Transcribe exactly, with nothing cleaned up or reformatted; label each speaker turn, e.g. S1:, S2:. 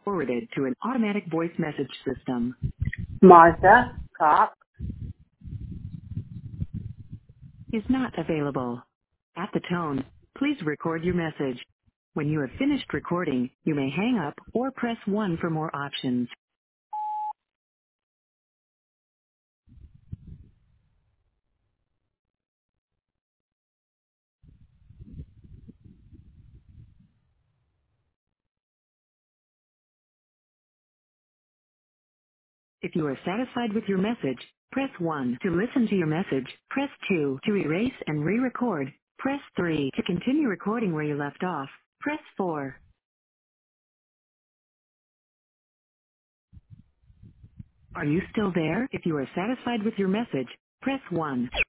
S1: forwarded to an automatic voice message system.
S2: Martha Cox.
S1: Is not available. At the tone, please record your message. When you have finished recording, you may hang up or press one for more options. If you are satisfied with your message, press one. To listen to your message, press two. To erase and re-record, press three. To continue recording where you left off, press four. Are you still there? If you are satisfied with your message, press one.